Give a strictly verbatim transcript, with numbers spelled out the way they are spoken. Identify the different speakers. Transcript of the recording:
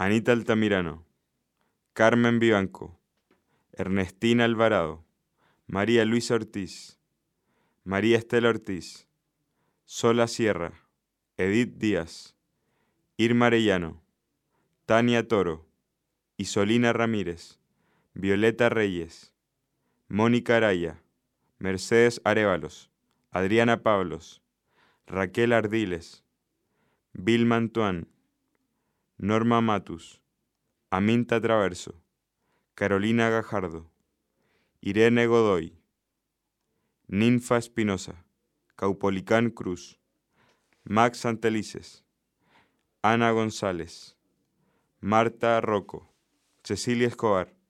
Speaker 1: Anita Altamirano, Carmen Vivanco, Ernestina Alvarado, María Luisa Ortiz, María Estela Ortiz, Sola Sierra, Edith Díaz, Irma Arellano, Tania Toro, Isolina Ramírez, Violeta Reyes, Mónica Araya, Mercedes Arévalos, Adriana Pablos, Raquel Ardiles, Vilma Antoine, Norma Matus, Aminta Traverso, Carolina Gajardo, Irene Godoy, Ninfa Espinosa, Caupolicán Cruz, Max Santelices, Ana González, Marta Rocco, Cecilia Escobar,